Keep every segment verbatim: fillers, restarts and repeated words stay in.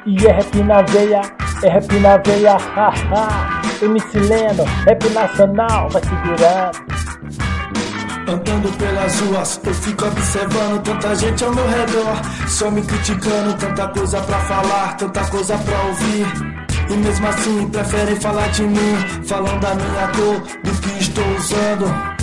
E é rap na veia, é rap na veia, haha. M C Leno, rap nacional, vai segurando. Andando pelas ruas, eu fico observando tanta gente ao meu redor, só me criticando, tanta coisa pra falar, tanta coisa pra ouvir. E mesmo assim preferem falar de mim, falando da minha cor, do que estou usando.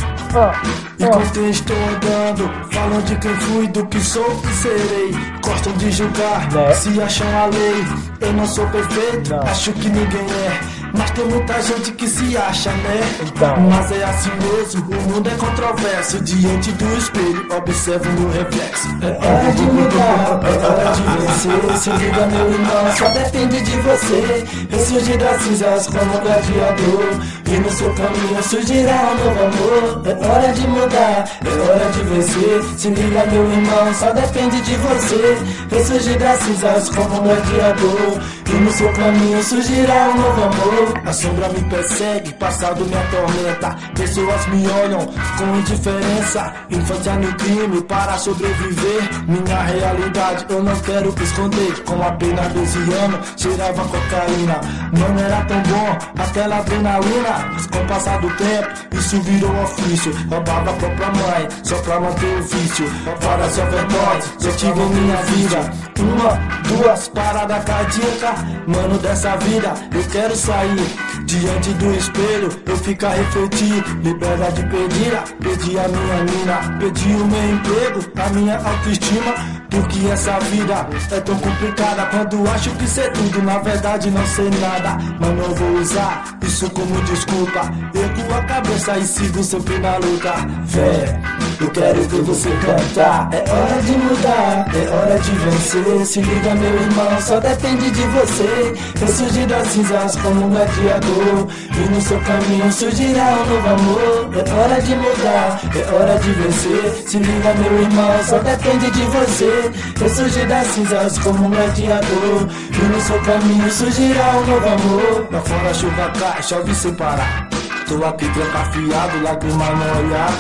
E com quem estou andando, falam de quem fui, do que sou e serei. Gostam de julgar, né? Se acham a lei. Eu não sou perfeito, não. Acho que ninguém é. Mas tem muita gente que se acha, né? Então. Mas é assim mesmo, o mundo é controverso. Diante do espelho, observo o meu reflexo. É hora de mudar, é hora de vencer. Se liga, meu irmão, só depende de você. Ressurgir das cinzas como um gladiador, e no seu caminho surgirá um novo amor. É hora de mudar, é hora de vencer. Se liga, meu irmão, só depende de você. Ressurgir das cinzas como um gladiador, e no seu caminho surgirá um novo amor. A sombra me persegue, passado me atormenta. Pessoas me olham com indiferença. Infância no crime para sobreviver. Minha realidade eu não quero esconder. Com apenas doze anos cheirava cocaína. Não era tão bom aquela adrenalina. Mas com o passar do tempo isso virou ofício. Roubava a própria mãe só pra manter o vício. Várias overdoses eu tive em minha vida. Uma, duas paradas cardíacas. Mano, dessa vida eu quero sair. Diante do espelho eu fico a refletir. Liberdade perdida, perdi a minha mina, perdi o meu emprego, a minha autoestima. Porque essa vida é tão complicada. Quando acho que sei tudo, na verdade não sei nada. Mas não vou usar isso como desculpa. Ergo a cabeça e sigo sempre na luta. Vé, eu quero ver você cantar. É hora de mudar, é hora de vencer. Se liga, meu irmão, só depende de você. Ressurgir das cinzas como um gladiador, e no seu caminho surgirá um novo amor. É hora de mudar, é hora de vencer. Se liga, meu irmão, só depende de você. Ressurgir das cinzas como um gladiador, e no seu caminho surgirá um novo amor. Lá fora a chuva cai, chove sem parar. Tô aqui trancafiado, lágrima no olhar.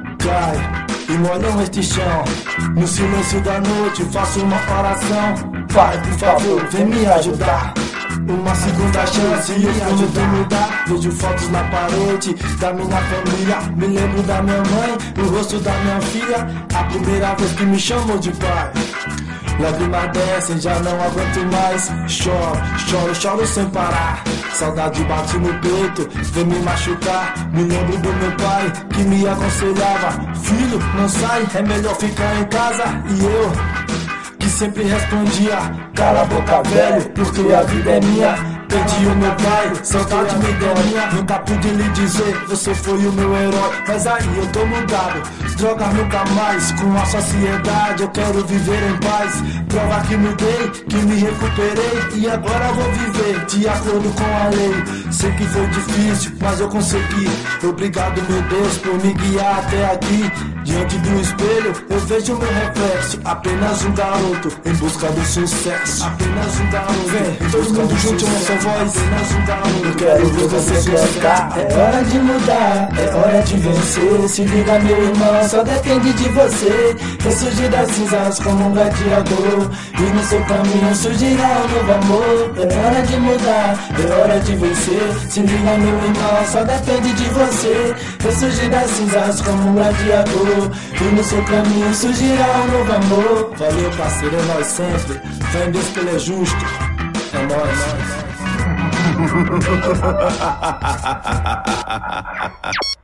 Cai e molham este chão. No silêncio da noite faço uma oração. Pai, por favor, vem me ajudar. Uma segunda chance e eu ajudo a mudar. Vejo fotos na parede da minha família. Me lembro da minha mãe, o rosto da minha filha. A primeira vez que me chamou de pai. Lágrimas descem, já não aguento mais. Choro, choro, choro sem parar. Saudade bate no peito, vem me machucar. Me lembro do meu pai que me aconselhava: filho, não sai, é melhor ficar em casa. E eu que sempre respondia: cala a boca, velho, porque a vida é minha. Perdi o meu pai, saudade me domina. Nunca pude lhe dizer, você foi o meu herói. Mas aí eu tô mudado, drogas nunca mais. Com a sociedade eu quero viver em paz. Prova que mudei, que me recuperei. E agora vou viver de acordo com a lei. Sei que foi difícil, mas eu consegui. Obrigado, meu Deus, por me guiar até aqui. Diante do espelho eu vejo meu reflexo. Apenas um garoto em busca do sucesso. Apenas um garoto, vem, todo mundo junto nessa voz. Apenas um garoto, eu quero ver você cantar. É hora de mudar, é hora de vencer. Se liga, meu irmão, só depende de você. Ressurgir das cinzas como um gladiador, e no seu caminho surgirá um novo amor. É hora de mudar, é hora de vencer. Se liga, meu irmão, só depende de você. Ressurgir das cinzas como um gladiador, e no seu caminho surgirá um novo amor. Valeu, parceiro, é nós sempre. Fé em Deus que Ele é justo. É nóis, nóis.